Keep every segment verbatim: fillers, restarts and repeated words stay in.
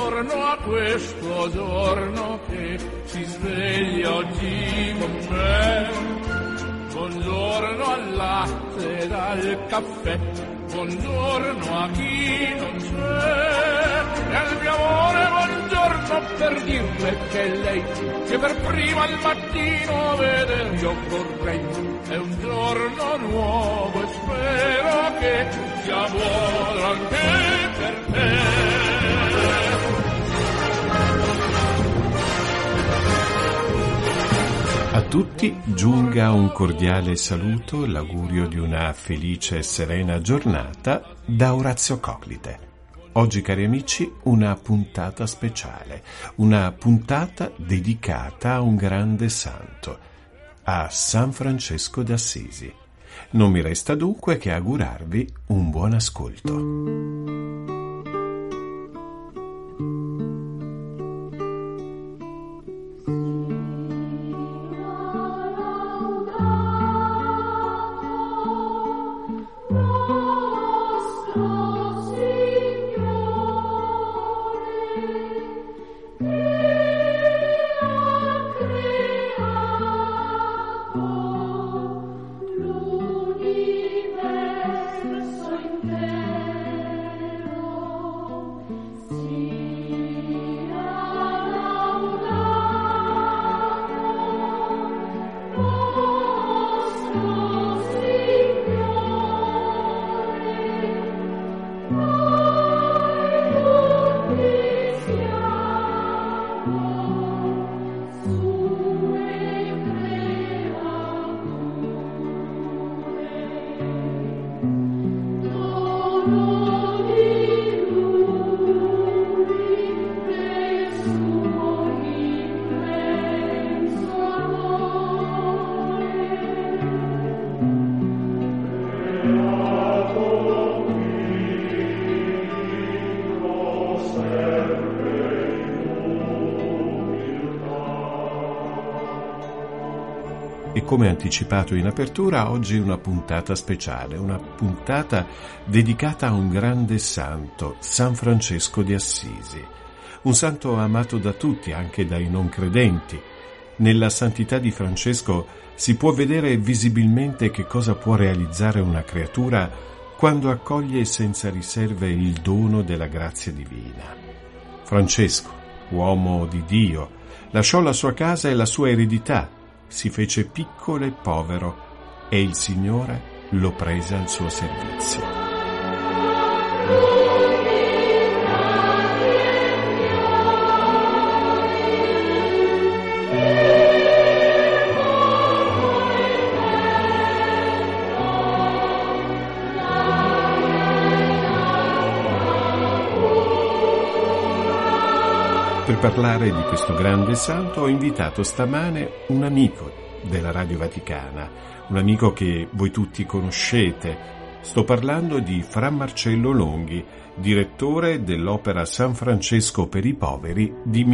buongiorno a questo giorno che si sveglia oggi con me. Buongiorno al latte ed al caffè, buongiorno a chi non c'è. E al mio amore buongiorno per dirle che lei, che per prima al mattino veder io vorrei. È un giorno nuovo e spero che sia buono anche per te. A tutti giunga un cordiale saluto, l'augurio di una felice e serena giornata da Orazio Coclite. Oggi, cari amici, una puntata speciale, una puntata dedicata a un grande santo, a San Francesco d'Assisi. Non mi resta dunque che augurarvi un buon ascolto. E come anticipato in apertura, oggi una puntata speciale, una puntata dedicata a un grande santo, San Francesco di Assisi. Un santo amato da tutti, anche dai non credenti. Nella santità di Francesco si può vedere visibilmente che cosa può realizzare una creatura quando accoglie senza riserve il dono della grazia divina. Francesco, uomo di Dio, lasciò la sua casa e la sua eredità, si fece piccolo e povero e il Signore lo prese al suo servizio. Per parlare di questo grande santo ho invitato stamane un amico della Radio Vaticana, un amico che voi tutti conoscete. Sto parlando di Fra Marcello Longhi, direttore dell'opera San Francesco per i poveri di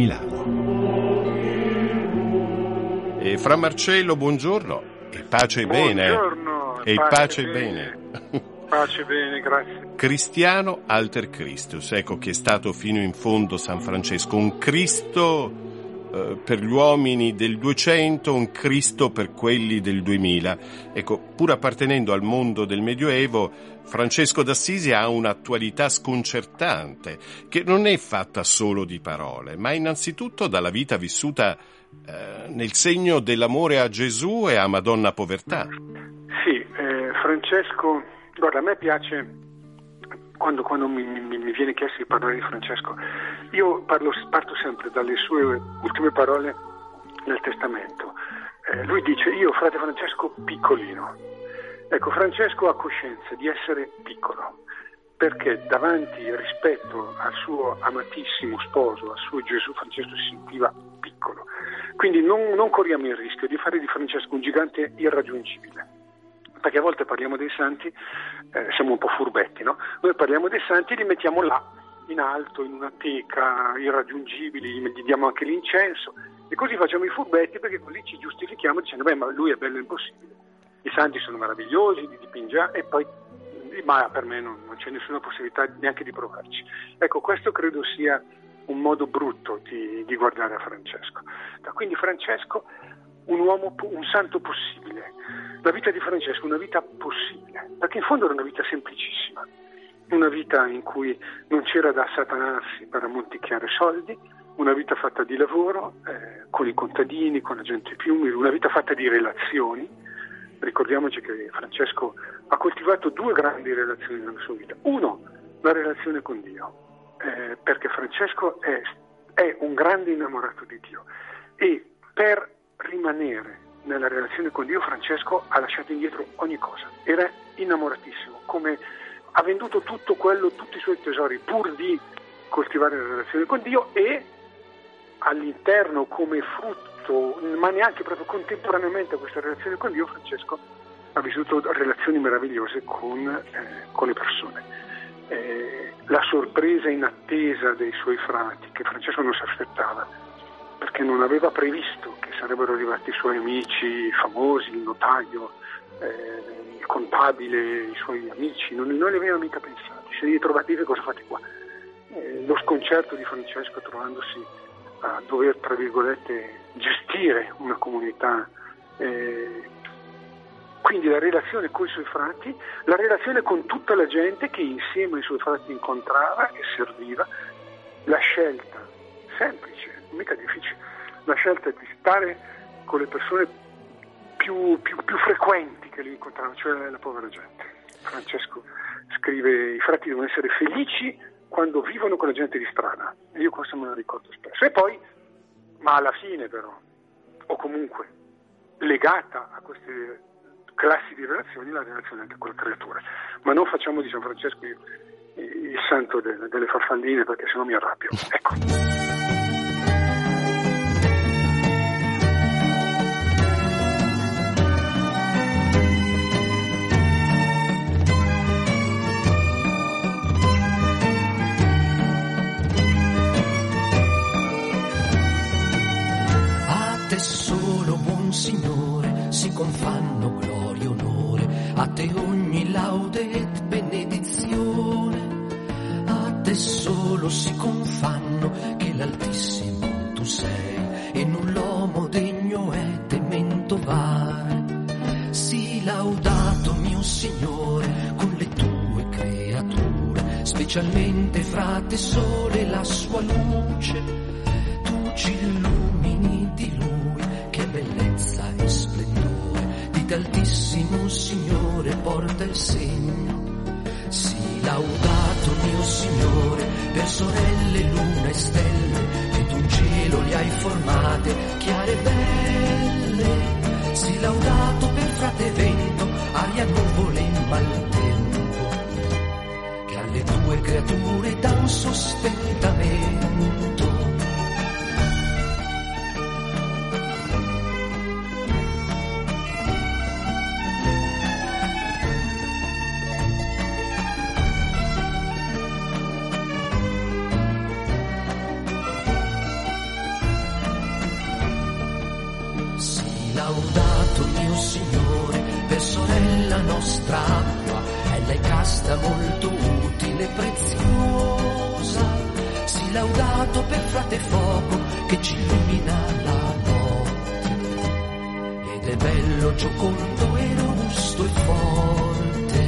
Milano. E Fra Marcello, buongiorno e pace e bene. Buongiorno. E pace, pace e bene. bene. Pace bene, grazie. Cristiano alter Christus, ecco che è stato fino in fondo San Francesco, un Cristo eh, per gli uomini del duecento, un Cristo per quelli del duemila. Ecco, pur appartenendo al mondo del Medioevo, Francesco d'Assisi ha un'attualità sconcertante, che non è fatta solo di parole, ma innanzitutto dalla vita vissuta eh, nel segno dell'amore a Gesù e a Madonna Povertà. Sì, eh, Francesco... Guarda, a me piace quando, quando mi, mi, mi viene chiesto di parlare di Francesco, io parlo, parto sempre dalle sue ultime parole nel Testamento. Eh, lui dice: io, frate Francesco, piccolino. Ecco, Francesco ha coscienza di essere piccolo, perché davanti rispetto al suo amatissimo sposo, al suo Gesù, Francesco si sentiva piccolo. Quindi non, non corriamo il rischio di fare di Francesco un gigante irraggiungibile. Perché a volte parliamo dei santi, eh, siamo un po' furbetti, no? Noi parliamo dei santi e li mettiamo là, in alto, in una teca, irraggiungibili, gli diamo anche l'incenso, e così facciamo i furbetti, perché così ci giustifichiamo dicendo: beh, ma lui è bello impossibile, i santi sono meravigliosi, li dipingiamo, e poi, ma per me non, non c'è nessuna possibilità neanche di provarci. Ecco, questo credo sia un modo brutto di, di guardare a Francesco. Quindi Francesco, un uomo, un santo possibile. La vita di Francesco è una vita possibile, perché in fondo era una vita semplicissima, una vita in cui non c'era da satanarsi per ammonticchiare soldi, una vita fatta di lavoro, eh, con i contadini, con la gente più umile, una vita fatta di relazioni. Ricordiamoci che Francesco ha coltivato due grandi relazioni nella sua vita. Uno, la relazione con Dio, eh, perché Francesco è, è un grande innamorato di Dio, e per rimanere nella relazione con Dio Francesco ha lasciato indietro ogni cosa, era innamoratissimo, come ha venduto tutto quello, tutti i suoi tesori pur di coltivare la relazione con Dio, e all'interno, come frutto, ma neanche proprio contemporaneamente a questa relazione con Dio, Francesco ha vissuto relazioni meravigliose con, eh, con le persone. Eh, la sorpresa inattesa dei suoi frati, che Francesco non si aspettava, perché non aveva previsto che sarebbero arrivati i suoi amici famosi, il notaio, eh, il contabile, i suoi amici, non, non li aveva mica pensati. Se li trovati, cosa fate qua? Eh, lo sconcerto di Francesco trovandosi a dover, tra virgolette, gestire una comunità, eh, quindi la relazione con i suoi frati, la relazione con tutta la gente che insieme ai suoi frati incontrava e serviva, la scelta semplice, mica difficile, la scelta di stare con le persone più, più, più frequenti che lui incontrava, cioè la povera gente. Francesco scrive: i frati devono essere felici quando vivono con la gente di strada, e io questo me lo ricordo spesso. E poi, ma alla fine però, o comunque legata a queste classi di relazioni, la relazione anche con le creature. Ma non facciamo di San Francesco il, il santo delle, delle farfalline, perché sennò mi arrabbio. Ecco. Solo buon Signore si confanno gloria e onore, a te ogni laude et benedizione, a te solo si confanno che l'Altissimo tu sei e null'uomo degno è temento vare. Sii laudato mio Signore con le tue creature, specialmente fra te sole la sua luce, tu ci illumini di lui, bellezza e splendore, di t'Altissimo Signore porta il segno. Sii laudato mio Signore per sorelle, luna e stelle, che tu in cielo li hai formate chiare e belle. Sii laudato per frate vento, aria, nuvole e maltempo, che alle tue creature dà un sostentamento. Laudato mio Signore per sorella nostra acqua, ella è casta, molto utile e preziosa. Sii laudato per frate fuoco che ci illumina la notte, ed è bello, giocondo e robusto e forte.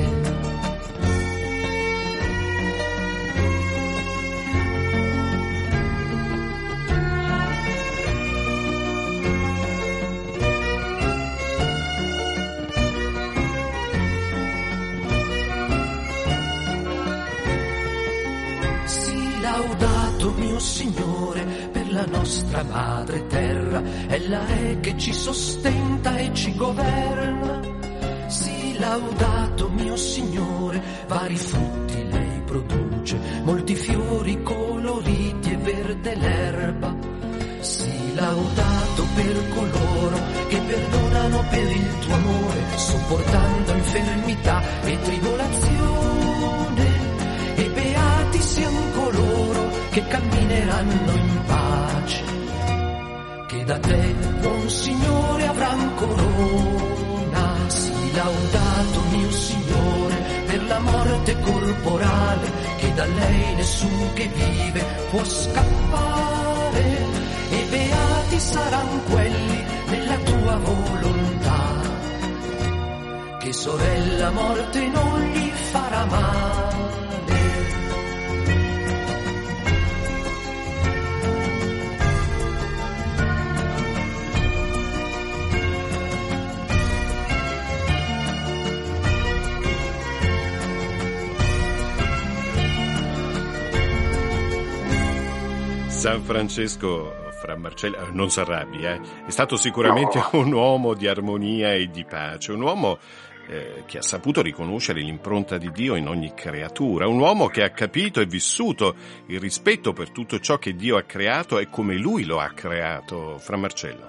Laudato mio Signore per la nostra madre terra, ella è che ci sostenta e ci governa. Sii laudato mio Signore, vari frutti lei produce, molti fiori coloriti e verde l'erba. Sii laudato per coloro che perdonano per il tuo amore, sopportando infermità e tribolazione, e beati siano coloro che cammineranno in pace, che da te, buon Signore, avran corona. Sii laudato mio Signore per la morte corporale, che da lei nessun che vive può scappare, e beati saranno quelli nella tua volontà, che sorella morte non gli farà male. San Francesco Fra Marcello, non si arrabbi, eh? È stato sicuramente no. un uomo di armonia e di pace, un uomo eh, che ha saputo riconoscere l'impronta di Dio in ogni creatura, un uomo che ha capito e vissuto il rispetto per tutto ciò che Dio ha creato e come Lui lo ha creato. Fra Marcello.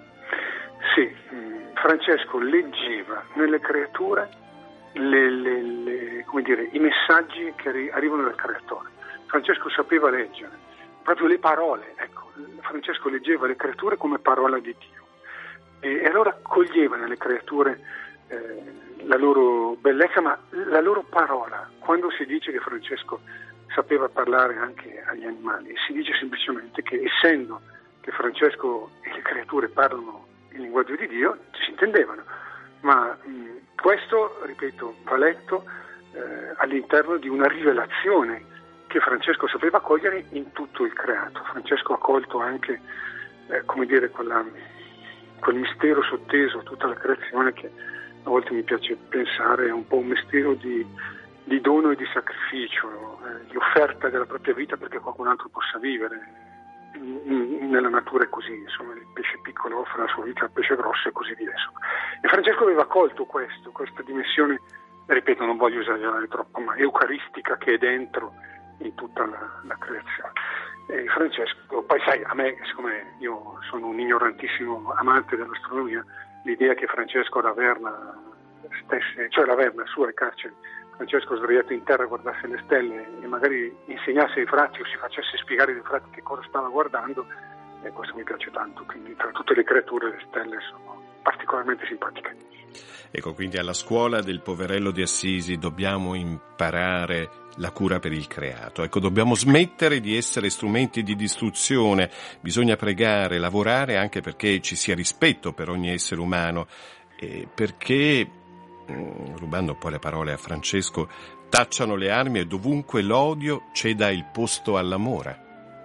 Sì, Francesco leggeva nelle creature le, le, le, come dire, i messaggi che arrivano dal Creatore. Francesco sapeva leggere proprio le parole, ecco, Francesco leggeva le creature come parola di Dio e, e allora coglieva nelle creature eh, la loro bellezza, ma la loro parola. Quando si dice che Francesco sapeva parlare anche agli animali, si dice semplicemente che essendo che Francesco e le creature parlano il linguaggio di Dio, si intendevano, ma mh, questo, ripeto, va letto eh, all'interno di una rivelazione che Francesco sapeva cogliere in tutto il creato. Francesco ha colto anche, eh, come dire, quella, quel mistero sotteso a tutta la creazione che a volte mi piace pensare è un po' un mistero di, di dono e di sacrificio, eh, di offerta della propria vita perché qualcun altro possa vivere. In, in, nella natura è così, insomma, il pesce piccolo offre la sua vita al pesce grosso e così via. Insomma. E Francesco aveva colto questo, questa dimensione, ripeto, non voglio esagerare troppo, ma eucaristica che è dentro in tutta la, la creazione. E Francesco, poi sai, a me, siccome io sono un ignorantissimo amante dell'astronomia, l'idea che Francesco Raverna stesse, cioè Raverna su al carcere, Francesco sdraiato in terra guardasse le stelle e magari insegnasse ai frati o si facesse spiegare ai frati che cosa stava guardando, e questo mi piace tanto. Quindi tra tutte le creature le stelle sono particolarmente simpatiche. Ecco, quindi alla scuola del poverello di Assisi dobbiamo imparare la cura per il creato. Ecco, dobbiamo smettere di essere strumenti di distruzione, bisogna pregare, lavorare anche perché ci sia rispetto per ogni essere umano, e perché, rubando poi le parole a Francesco, tacciano le armi e dovunque l'odio ceda il posto all'amore.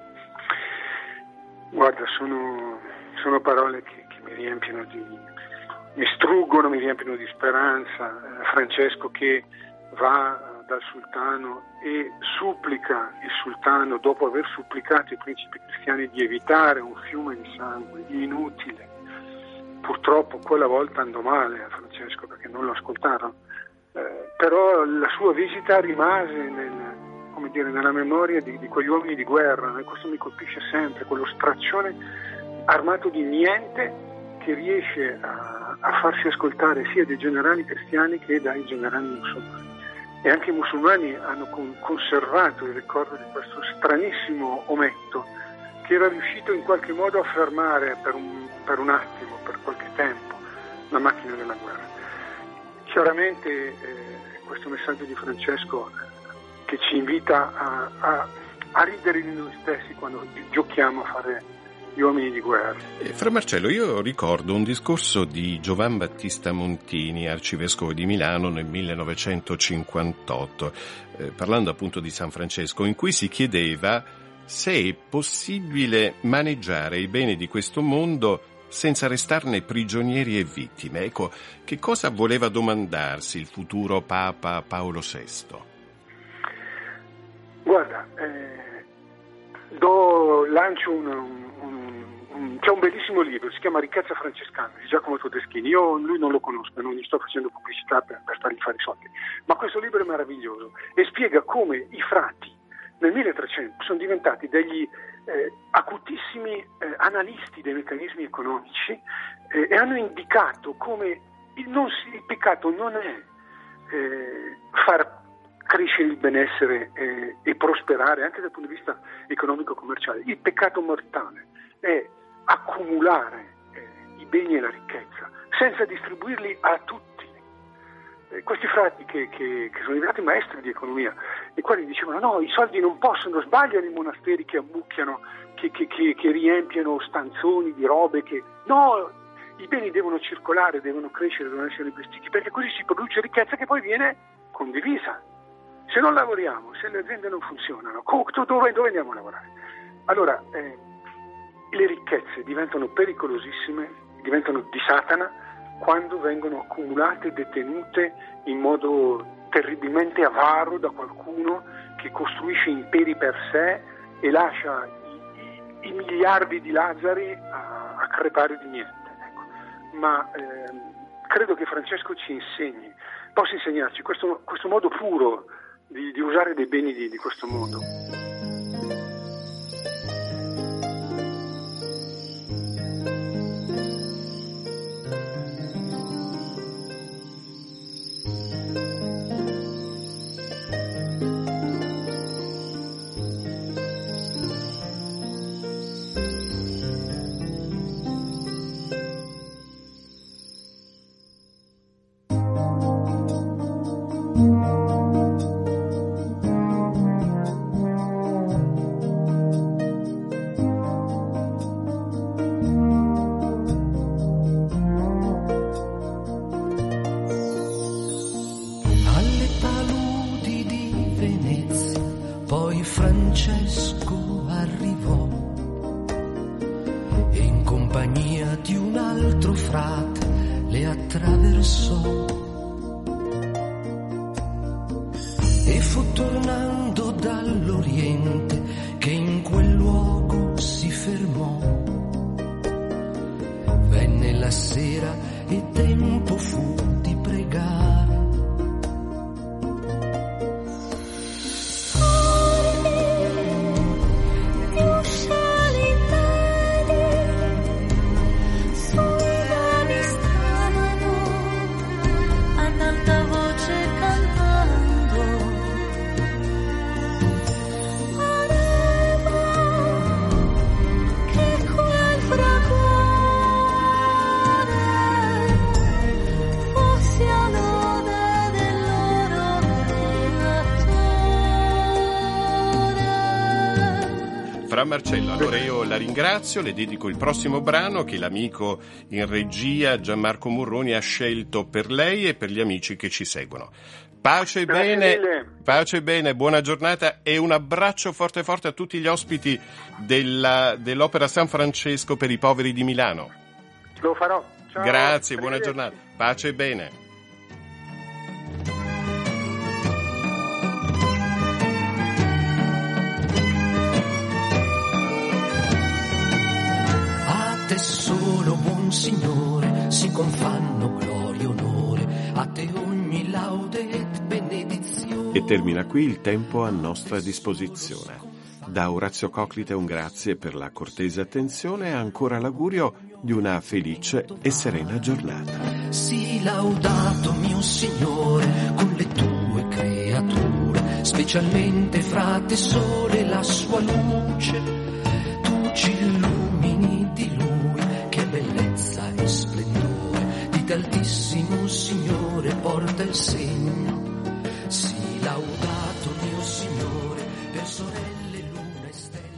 Guarda, sono, sono parole che, che mi riempiono di, mi struggono, mi riempiono di speranza. Eh, Francesco che va dal sultano e supplica il sultano, dopo aver supplicato i principi cristiani di evitare un fiume di sangue inutile. Purtroppo quella volta andò male a Francesco perché non lo ascoltarono, eh, però la sua visita rimase nel, come dire, nella memoria di, di quegli uomini di guerra, e questo mi colpisce sempre, quello straccione armato di niente che riesce a, a farsi ascoltare sia dai generali cristiani che dai generali musulmani. E anche i musulmani hanno con, conservato il ricordo di questo stranissimo ometto che era riuscito in qualche modo a fermare per un, per un attimo, per qualche tempo, la macchina della guerra. Chiaramente eh, questo messaggio di Francesco eh, che ci invita a, a, a ridere di noi stessi quando giochiamo a fare gli uomini di guerra. Fra Marcello, io ricordo un discorso di Giovan Battista Montini, arcivescovo di Milano nel millenovecentocinquantotto, eh, parlando appunto di San Francesco, in cui si chiedeva se è possibile maneggiare i beni di questo mondo senza restarne prigionieri e vittime. Ecco, che cosa voleva domandarsi il futuro Papa Paolo sesto? Guarda, eh, do, lancio un, un c'è un bellissimo libro, si chiama Ricchezza francescana di Giacomo Todeschini. Io lui non lo conosco, non gli sto facendo pubblicità per, per fargli fare i soldi, ma questo libro è meraviglioso e spiega come i frati nel milletrecento sono diventati degli eh, acutissimi eh, analisti dei meccanismi economici eh, e hanno indicato come il, non si, il peccato non è eh, far crescere il benessere eh, e prosperare anche dal punto di vista economico-commerciale. Il peccato mortale è accumulare eh, i beni e la ricchezza senza distribuirli a tutti. Eh, questi frati che, che, che sono diventati maestri di economia i quali dicevano no, i soldi non possono, sbagliano i monasteri che ammucchiano, che, che, che, che riempiono stanzoni di robe, che no, i beni devono circolare, devono crescere, devono essere investiti, perché così si produce ricchezza che poi viene condivisa. Se non lavoriamo, se le aziende non funzionano, dove, dove andiamo a lavorare? Allora, eh, le ricchezze diventano pericolosissime, diventano di Satana, quando vengono accumulate, detenute in modo terribilmente avaro da qualcuno che costruisce imperi per sé e lascia i, i, i miliardi di Lazzari a, a crepare di niente. Ecco. Ma ehm, credo che Francesco ci insegni, possa insegnarci questo, questo modo puro di, di usare dei beni di, di questo mondo. Francesco arrivò e in compagnia di un altro frate le attraversò e fu tornando dall'Oriente che in quel luogo si fermò. Venne la sera e tempo fu di pregare. Fra Marcello, allora io la ringrazio, le dedico il prossimo brano che l'amico in regia Gianmarco Murroni ha scelto per lei e per gli amici che ci seguono. Pace e bene, pace e bene, buona giornata e un abbraccio forte forte a tutti gli ospiti della, dell'Opera San Francesco per i poveri di Milano. Lo farò. Ciao. Grazie, buona giornata. Pace e bene. Solo buon Signore si confanno gloria e onore, a te ogni laude e benedizione. E termina qui il tempo a nostra disposizione. Da Orazio Coclite un grazie per la cortese attenzione e ancora l'augurio di una felice e serena giornata. Sii laudato mio Signore con le tue creature, specialmente fra te sole la sua luce, tu ci illumini di luce. Bellezza e splendore di t'altissimo Signore porta il segno. Sii laudato mio Signore per sorelle, luna e stelle.